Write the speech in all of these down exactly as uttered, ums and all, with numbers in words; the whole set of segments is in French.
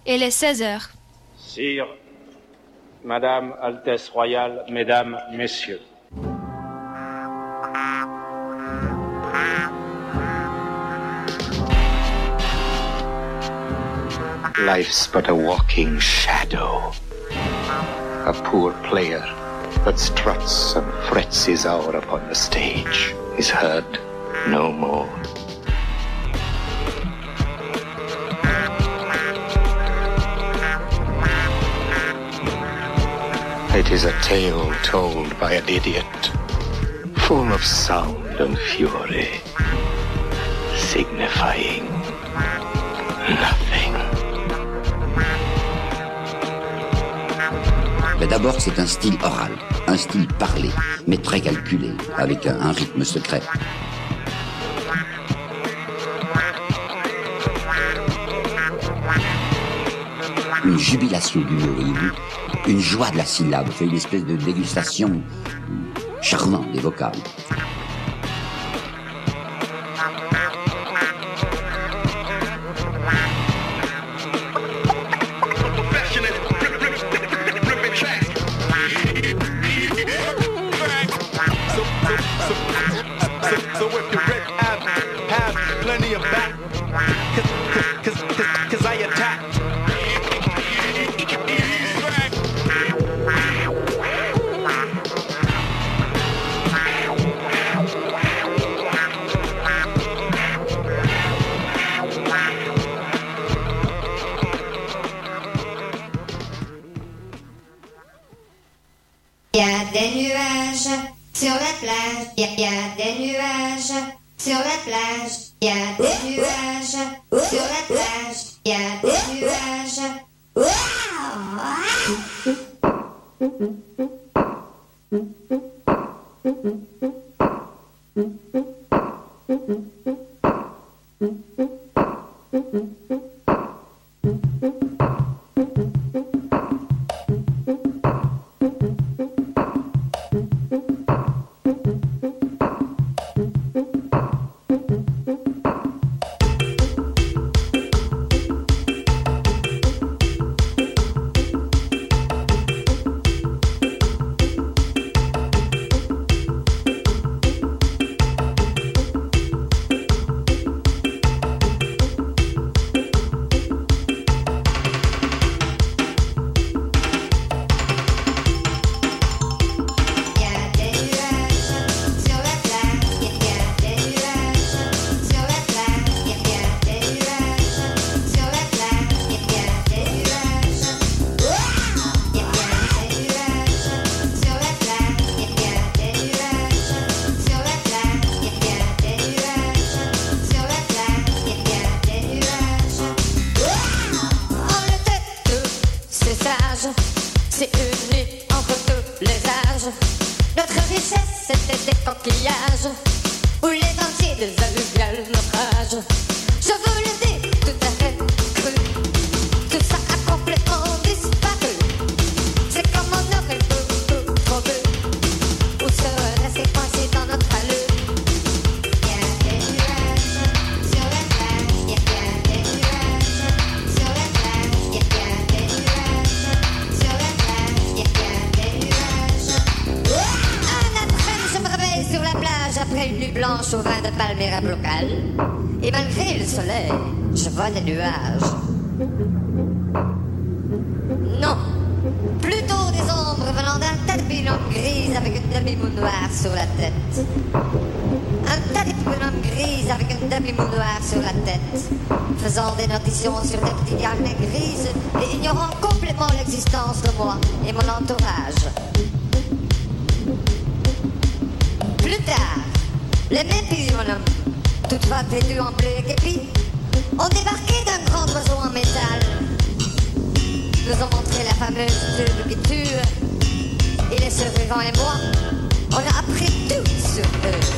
Il est seize heures. Sire, Madame, Altesse Royale, Mesdames, Messieurs. Life's but a walking shadow, a poor player that struts and frets his hour upon the stage is heard no more. It is a tale told by an idiot, full of sound and fury, signifying nothing. Mais d'abord, c'est un style oral, un style parlé, mais très calculé, avec un, un rythme secret. Une jubilation du mot, voyez-vous, une joie de la syllabe, fait une espèce de dégustation charmante des vocales. Il y a des nuages sur la plage, il y, y a des nuages sur la plage, il y a des nuages sur la plage, il y a des nuages. C'est une nuit entre tous les âges. Notre richesse c'était des coquillages ou les dentiers des alluviales naufrages. Je vous le dis tout à fait cru, tout ça a complètement disparu. C'est comme on aurait beaucoup trop bu ou se rester coincé dans notre allure. Il y a des nuages sur la plage, il y a des nuages sur la plage, il y a des nuages sur la plage, il y a des nuages. Un après-midi, je me réveille sur la plage après une nuit blanche au vin de palmyra local. Et malgré le soleil, je vois des nuages. Non, plutôt des ombres venant d'un tas de binômes grises avec une demi-moue noire sur la tête. Un tas de binômes grises avec une demi-moue noire sur la tête, faisant des notations sur des petits carnets grises et ignorant complètement l'existence de moi et mon entourage. Plus tard, les mêmes petits bonhommes, toutefois vêtus en bleu et képi, ont débarqué d'un grand oiseau en métal. Nous ont montré la fameuse pub qui tue, et les survivants et moi, on a appris tout sur eux.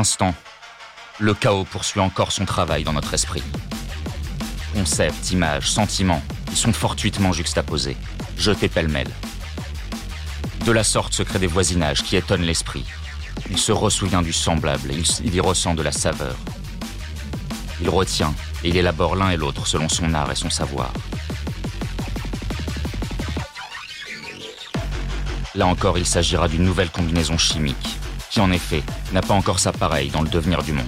instant, le chaos poursuit encore son travail dans notre esprit. Concepts, images, sentiments, ils sont fortuitement juxtaposés, jetés pêle-mêle. De la sorte se créent des voisinages qui étonnent l'esprit. Il se ressouvient du semblable et il, il y ressent de la saveur. Il retient et il élabore l'un et l'autre selon son art et son savoir. Là encore, il s'agira d'une nouvelle combinaison chimique, qui en effet n'a pas encore sa pareille dans le devenir du monde.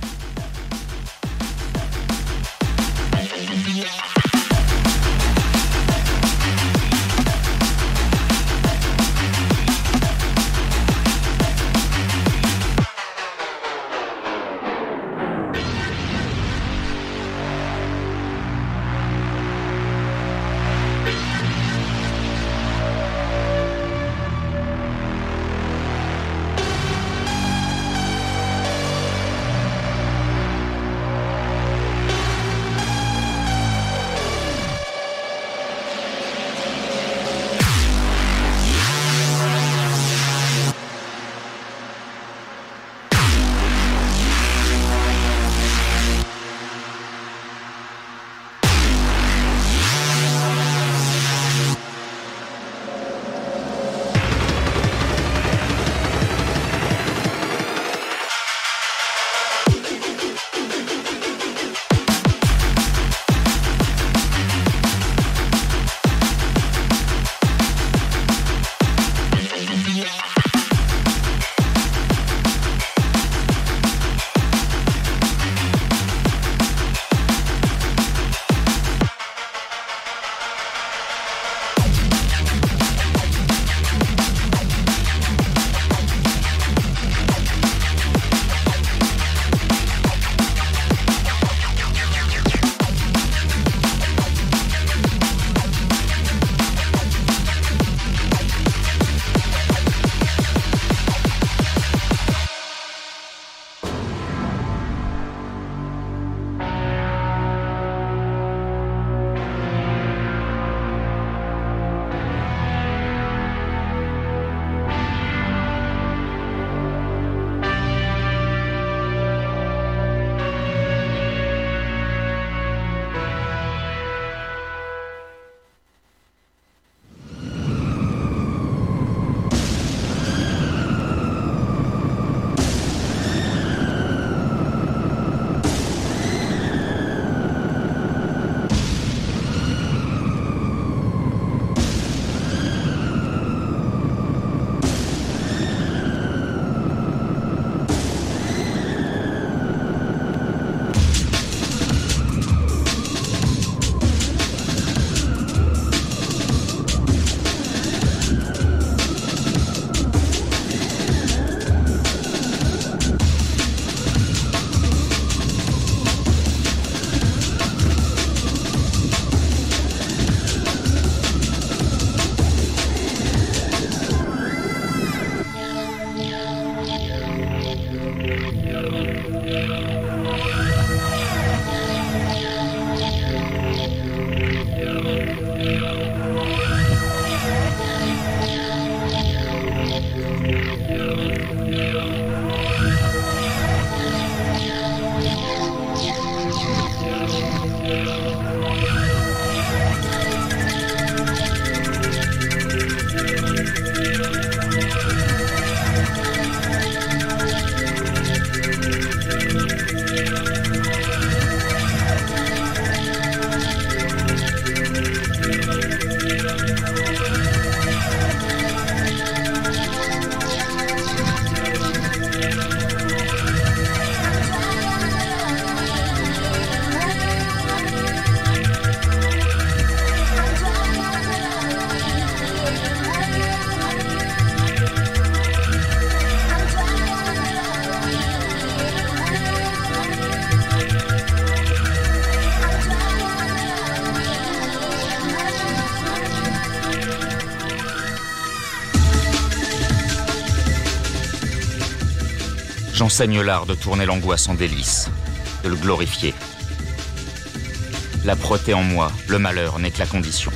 J'enseigne l'art de tourner l'angoisse en délice, de le glorifier. L'âpreté en moi, le malheur n'est que la condition.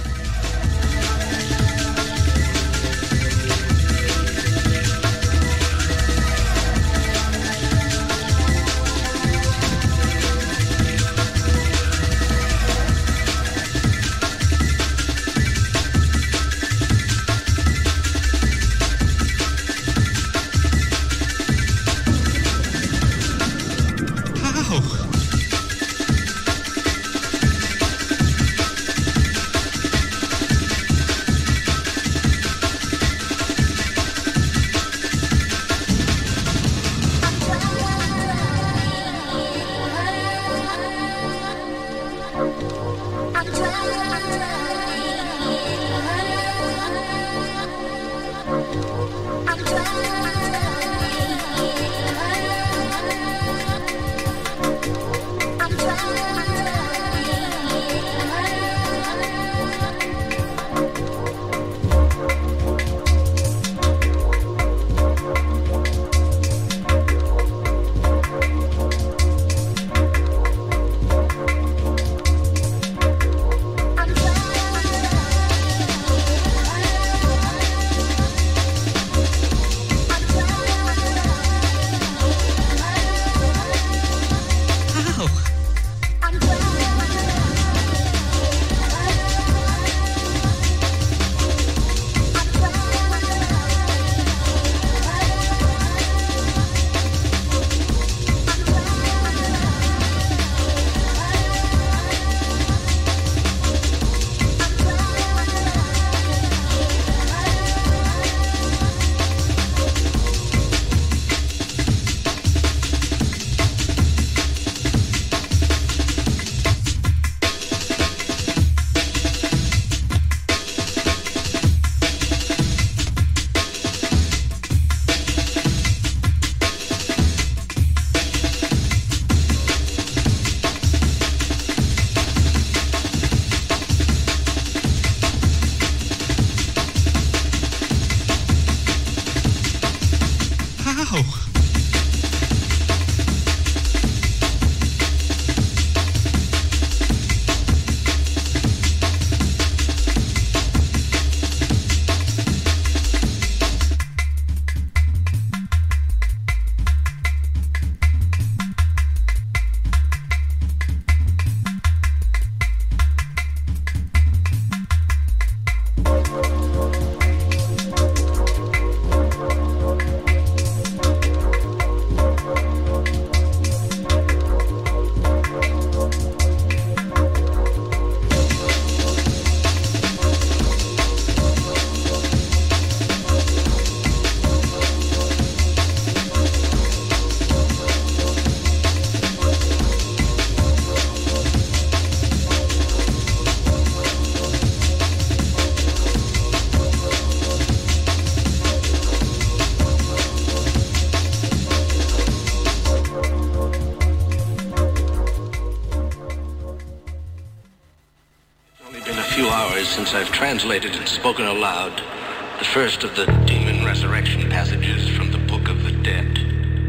few hours since I've translated and spoken aloud the first of the demon resurrection passages from the Book of the Dead.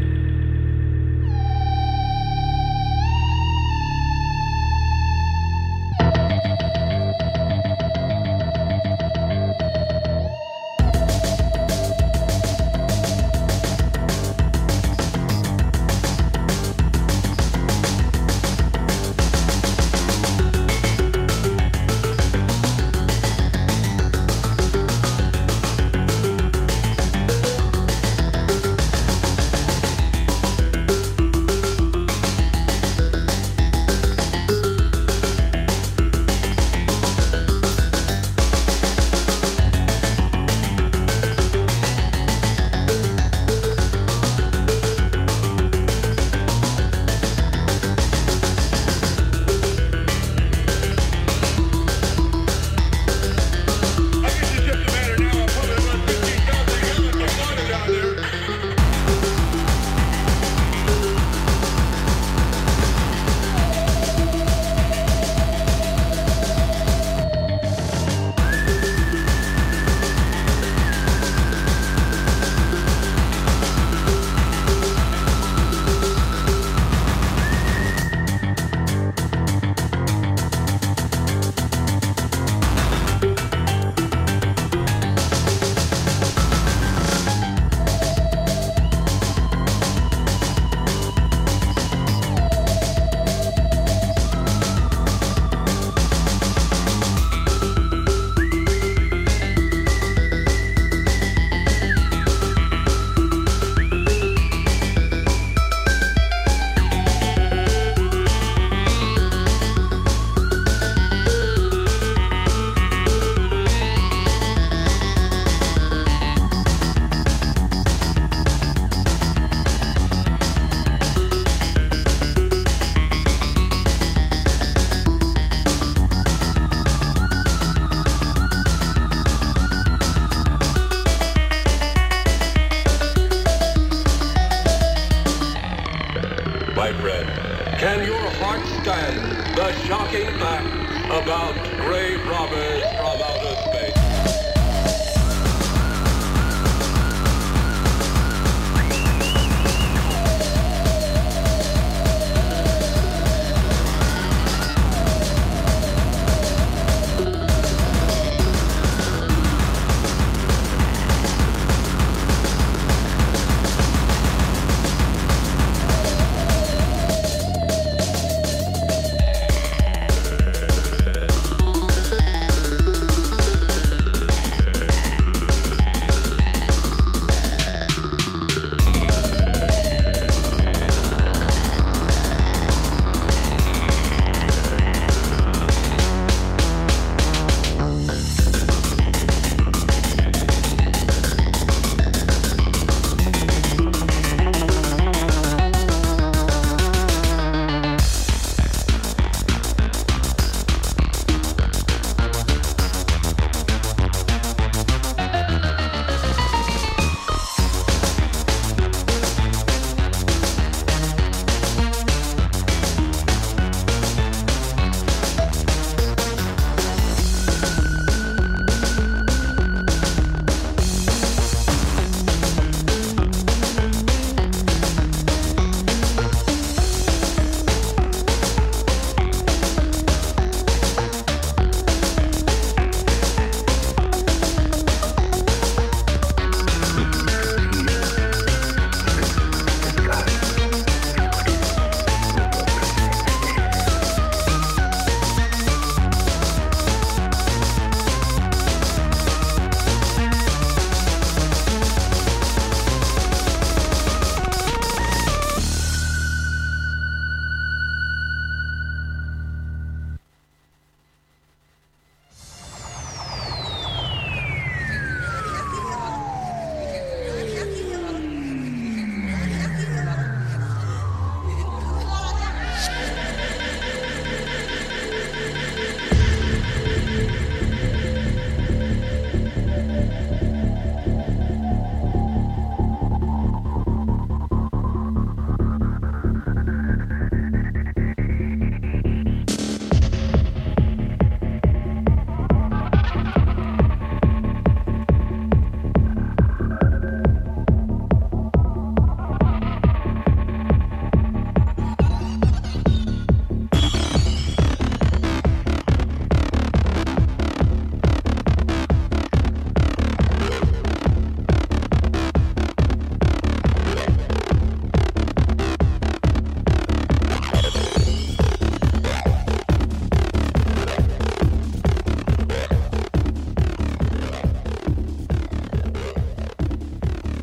My friend, can your heart stand the shocking fact about grave robbers from outer space?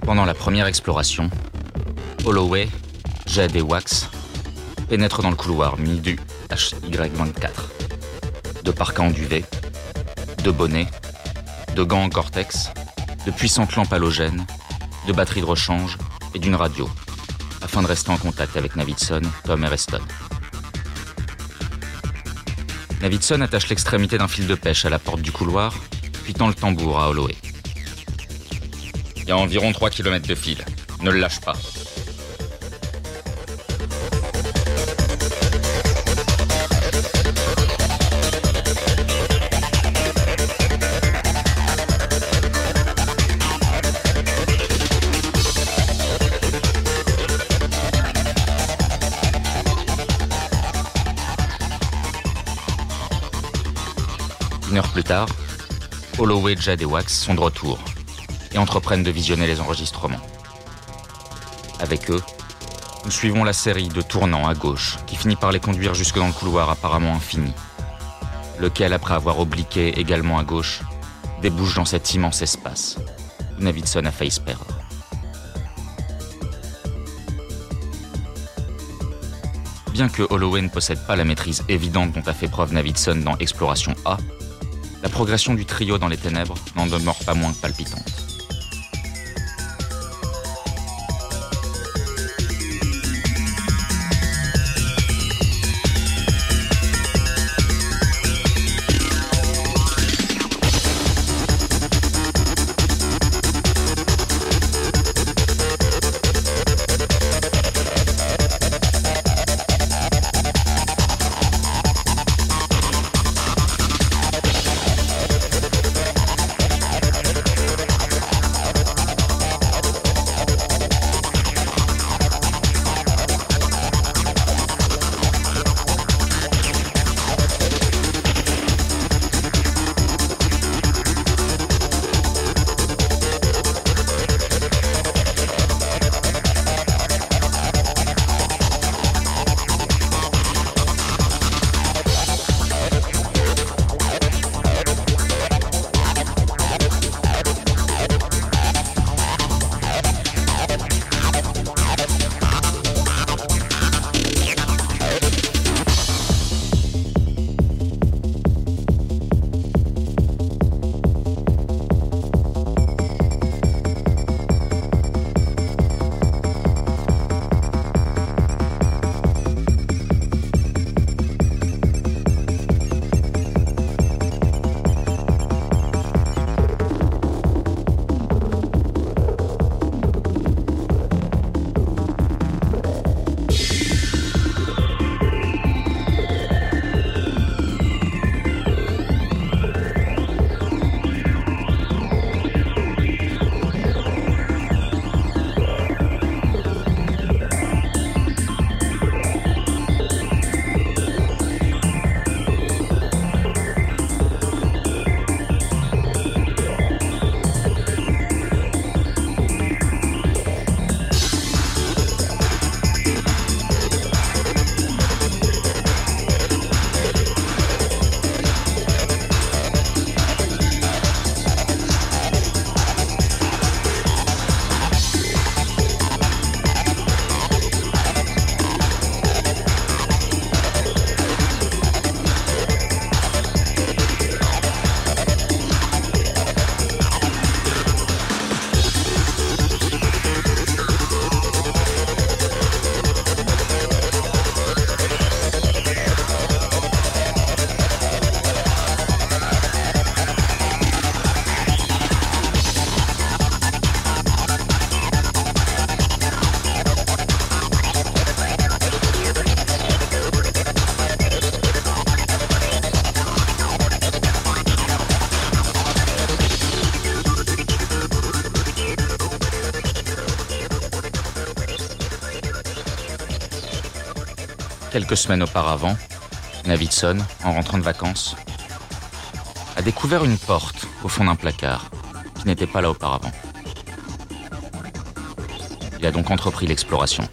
Pendant la première exploration, Holloway, Jed et Wax pénètrent dans le couloir muni du H Y vingt-quatre. De parkas en duvet, de bonnets, de gants en cortex, de puissantes lampes halogènes, de batteries de rechange et d'une radio, afin de rester en contact avec Navidson, Tom et Reston. Navidson attache l'extrémité d'un fil de pêche à la porte du couloir, puis tend le tambour à Holloway. Il y a environ trois kilomètres de fil. Ne le lâche pas. Une heure plus tard, Holloway, Jed et Wax sont de retour et entreprennent de visionner les enregistrements. Avec eux, nous suivons la série de tournants à gauche qui finit par les conduire jusque dans le couloir apparemment infini, lequel, après avoir obliqué également à gauche, débouche dans cet immense espace où Navidson a failli se perdre. Bien que Holloway ne possède pas la maîtrise évidente dont a fait preuve Navidson dans Exploration A, la progression du trio dans les ténèbres n'en demeure pas moins palpitante. Quelques semaines auparavant, Navidson, en rentrant de vacances, a découvert une porte au fond d'un placard qui n'était pas là auparavant. Il a donc entrepris l'exploration.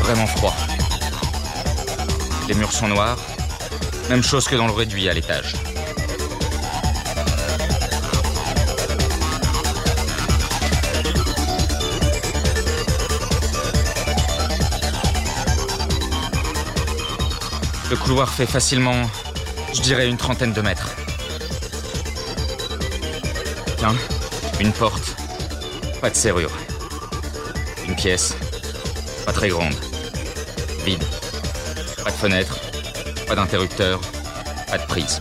vraiment froid. Les murs sont noirs, même chose que dans le réduit à l'étage. Le couloir fait facilement, je dirais, une trentaine de mètres. Tiens, une porte, pas de serrure. Une pièce, pas très grande, vide. Pas de fenêtre, pas d'interrupteur, pas de prise.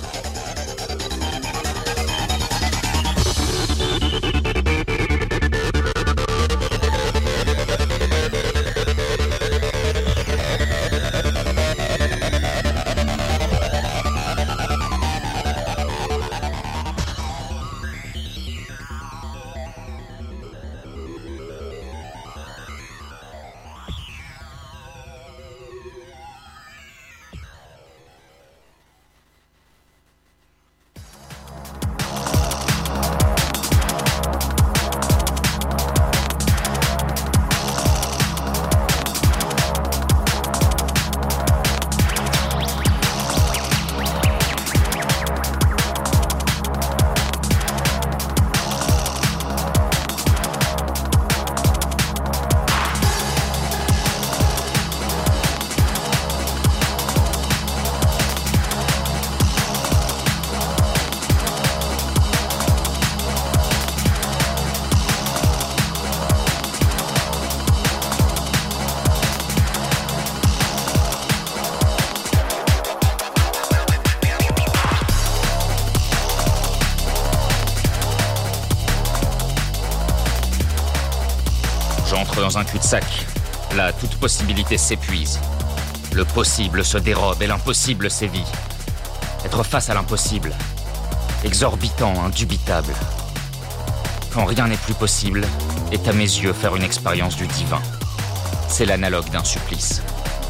J'entre dans un cul-de-sac. Là, toute possibilité s'épuise. Le possible se dérobe et l'impossible sévit. Être face à l'impossible, exorbitant, indubitable. Quand rien n'est plus possible, est à mes yeux faire une expérience du divin. C'est l'analogue d'un supplice.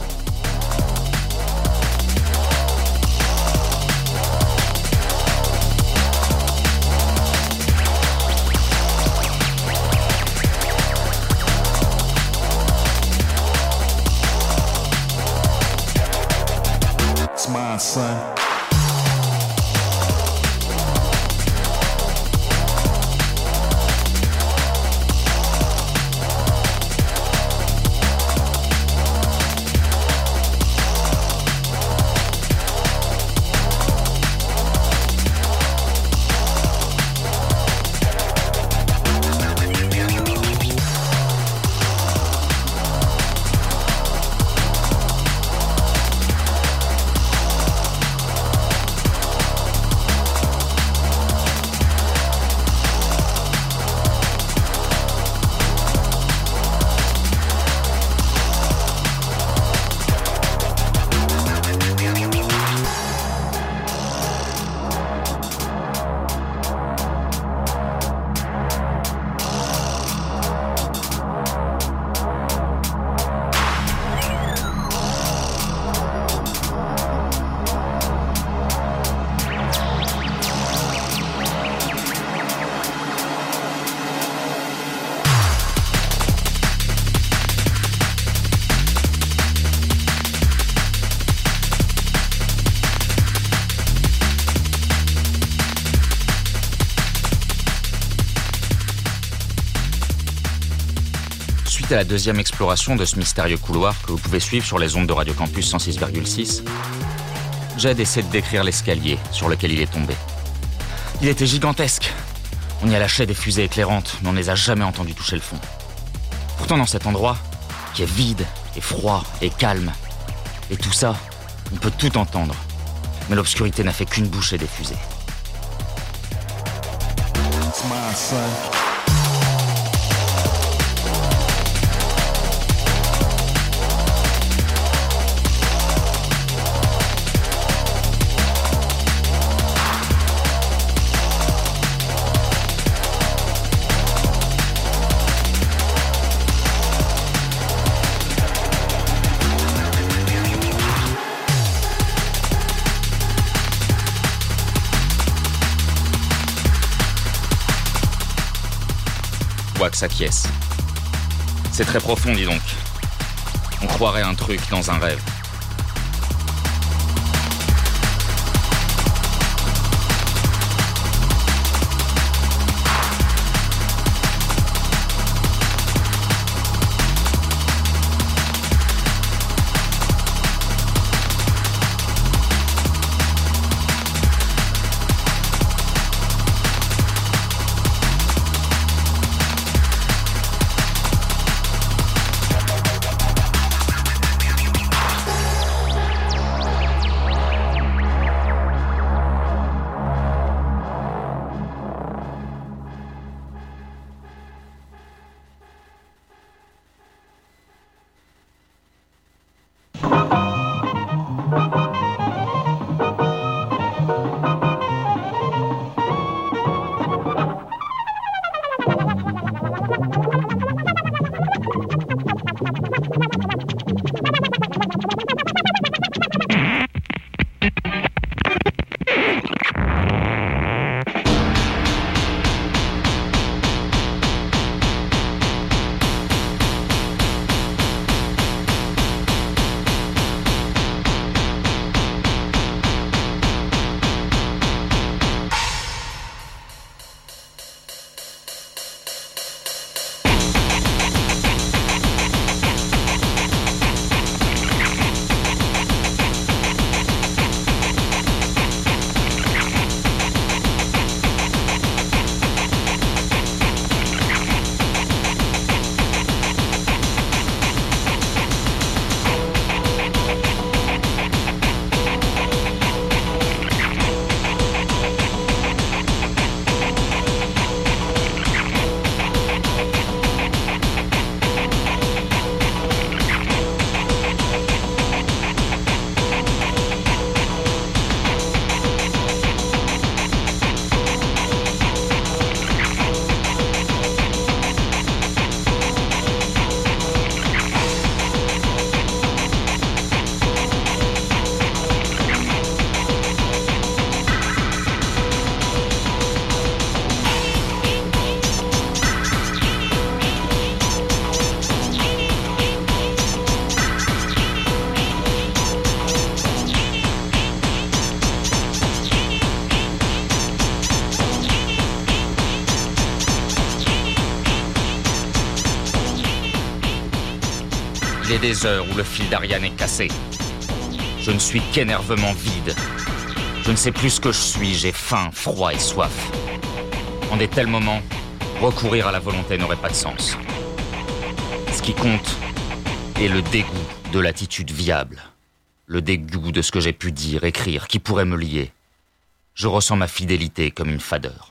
Son. À la deuxième exploration de ce mystérieux couloir que vous pouvez suivre sur les ondes de Radio Campus cent six virgule six, Jed essaie de décrire l'escalier sur lequel il est tombé. Il était gigantesque. On y a lâché des fusées éclairantes, mais on ne les a jamais entendus toucher le fond. Pourtant, dans cet endroit, qui est vide, et froid, et calme, et tout ça, on peut tout entendre. Mais l'obscurité n'a fait qu'une bouchée des fusées. It's my son. Wax acquiesce. C'est très profond, dis donc. On croirait un truc dans un rêve. Il est des heures où le fil d'Ariane est cassé. Je ne suis qu'énervement vide. Je ne sais plus ce que je suis, j'ai faim, froid et soif. En des tels moments, recourir à la volonté n'aurait pas de sens. Ce qui compte est le dégoût de l'attitude viable. Le dégoût de ce que j'ai pu dire, écrire, qui pourrait me lier. Je ressens ma fidélité comme une fadeur.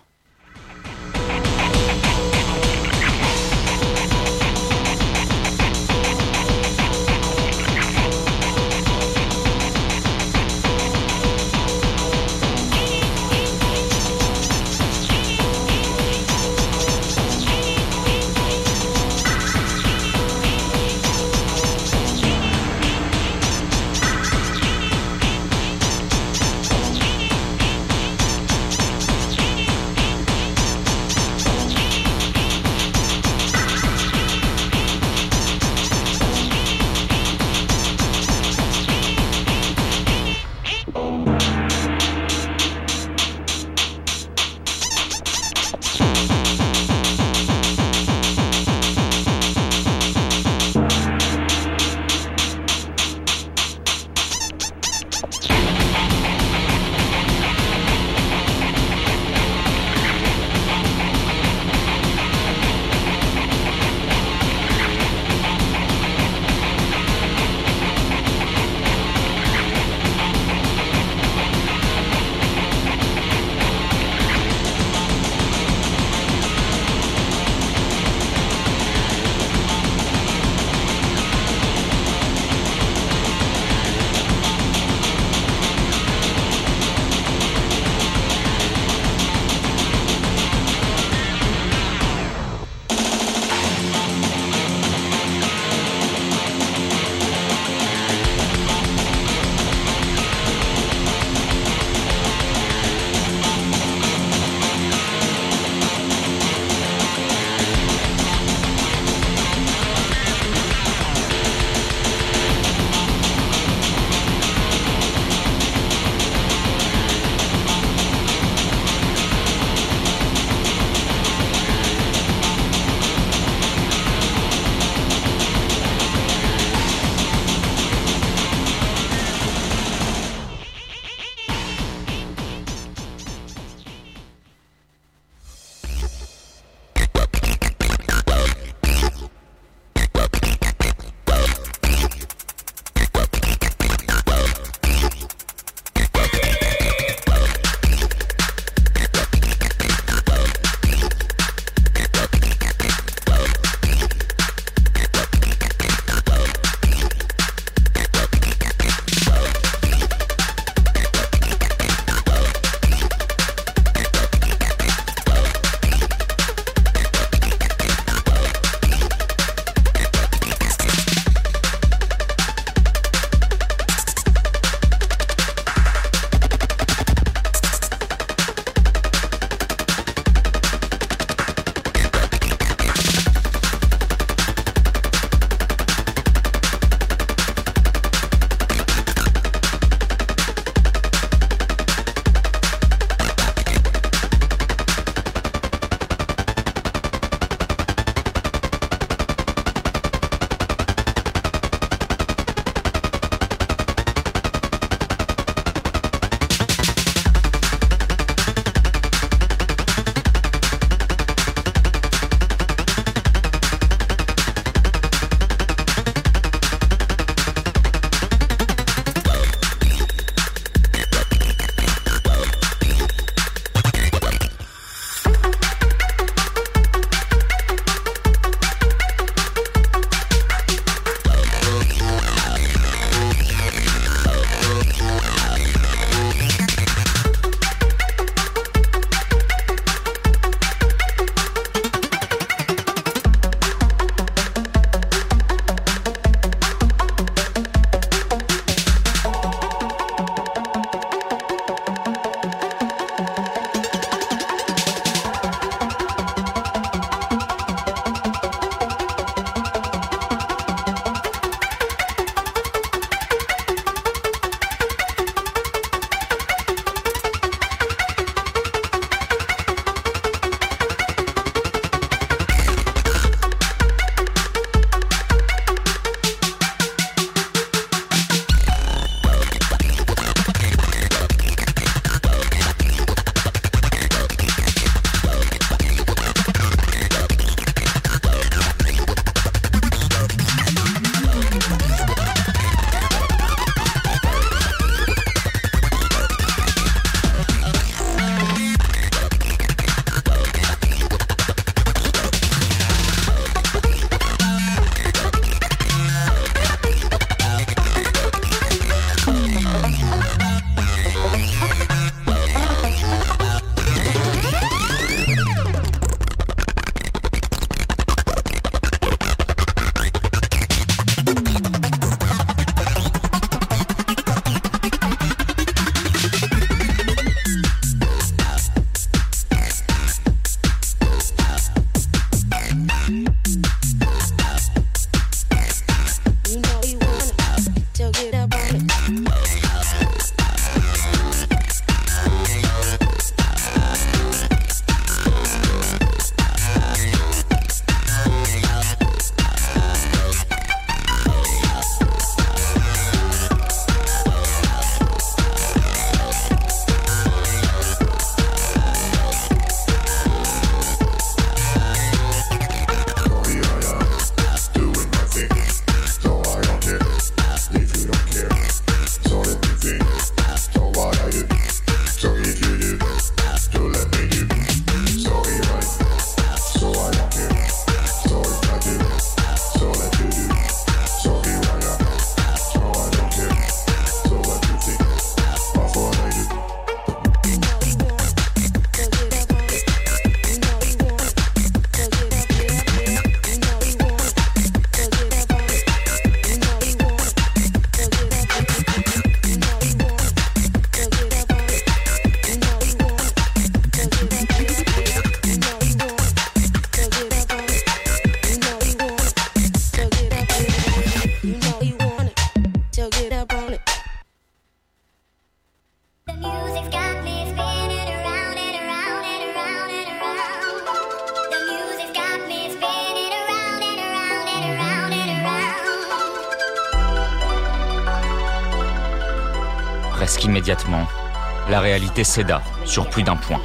Presque immédiatement, la réalité céda sur plus d'un point.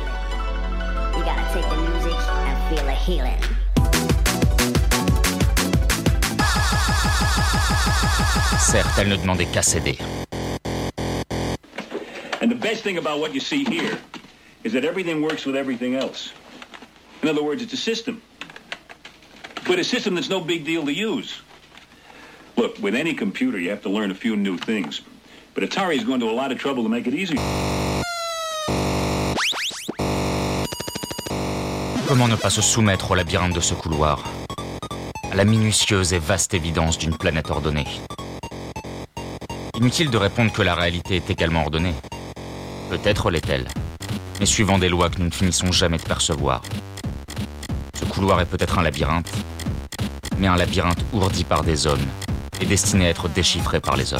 Certes, elle ne demandait qu'à céder. And the best thing about what you see here is that everything works with everything else. In other words, it's a system. But a system that's no big deal to use. Look, with any computer, you have to learn a few new things. But Atari is going to a lot of trouble to make it easy. Comment ne pas se soumettre au labyrinthe de ce couloir, à la minutieuse et vaste évidence d'une planète ordonnée? Inutile de répondre que la réalité est également ordonnée. Peut-être l'est-elle, mais suivant des lois que nous ne finissons jamais de percevoir. Ce couloir est peut-être un labyrinthe, mais un labyrinthe ourdi par des hommes et destiné à être déchiffré par les hommes.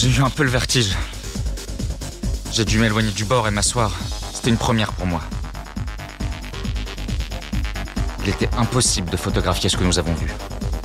J'ai eu un peu le vertige. J'ai dû m'éloigner du bord et m'asseoir. C'était une première pour moi. Il était impossible de photographier ce que nous avons vu.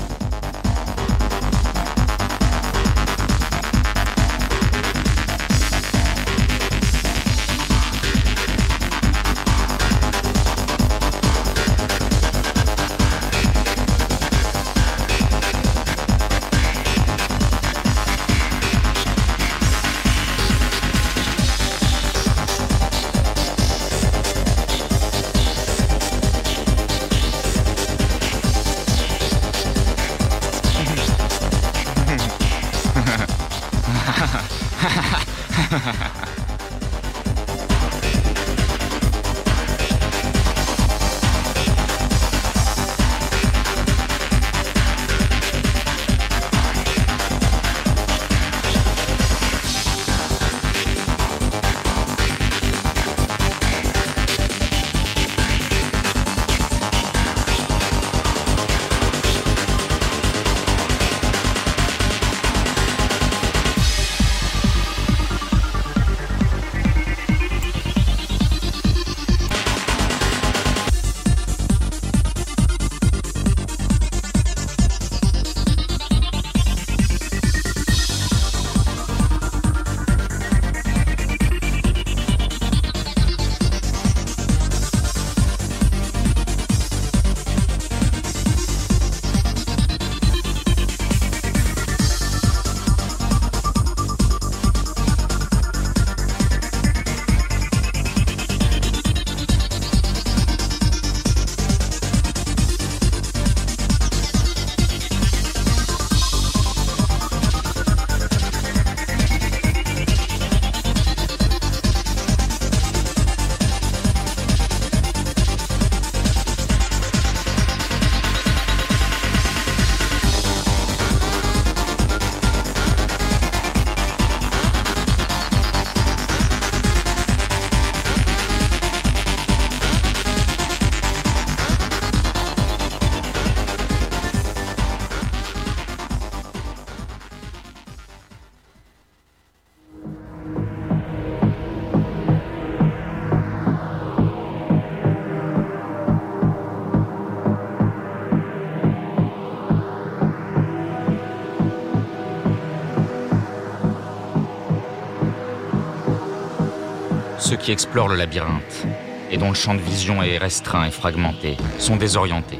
Ceux qui explorent le labyrinthe, et dont le champ de vision est restreint et fragmenté, sont désorientés.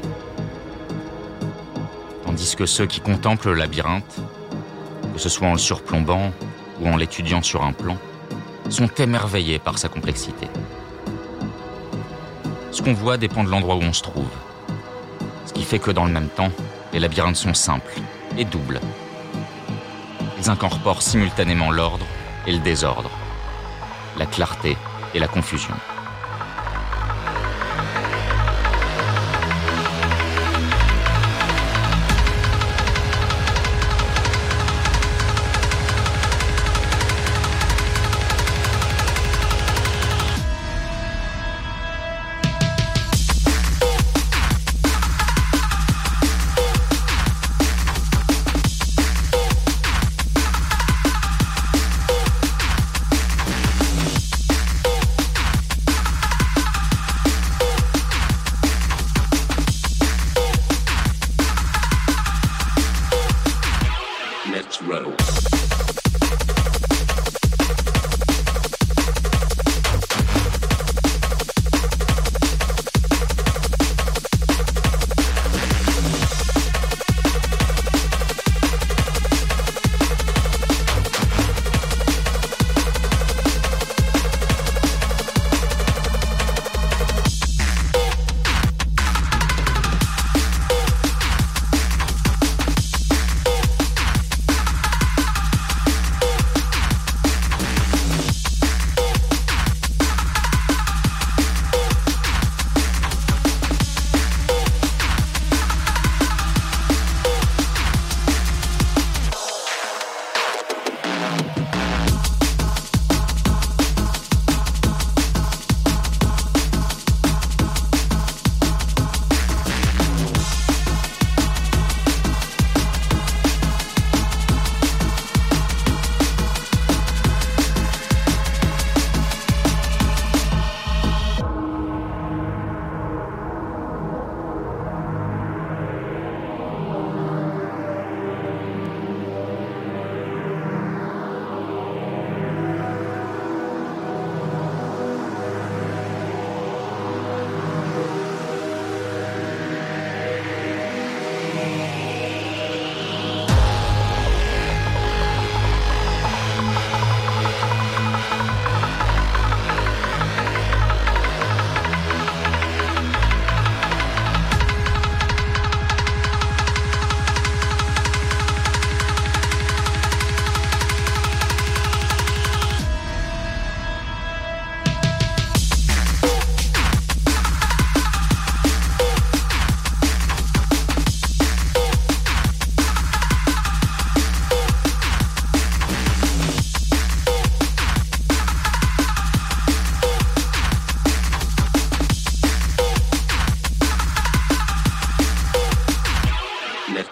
Tandis que ceux qui contemplent le labyrinthe, que ce soit en le surplombant ou en l'étudiant sur un plan, sont émerveillés par sa complexité. Ce qu'on voit dépend de l'endroit où on se trouve. Ce qui fait que dans le même temps, les labyrinthes sont simples et doubles. Ils incorporent simultanément l'ordre et le désordre, la clarté et la confusion.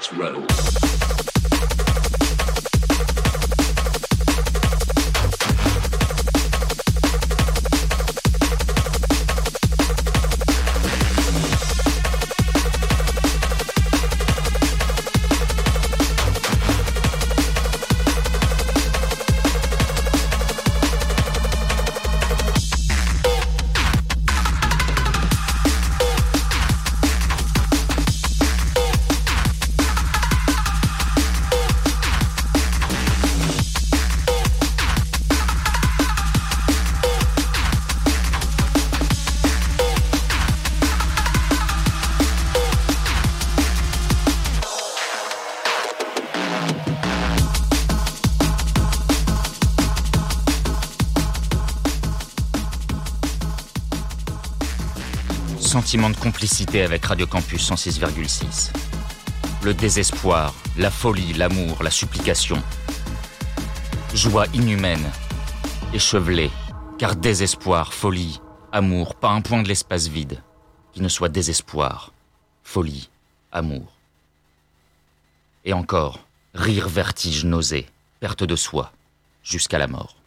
Let's roll. Sentiment de complicité avec Radio Campus cent six virgule six. Le désespoir, la folie, l'amour, la supplication. Joie inhumaine, échevelée, car désespoir, folie, amour, pas un point de l'espace vide qui ne soit désespoir, folie, amour. Et encore, rire, vertige, nausée, perte de soi, jusqu'à la mort.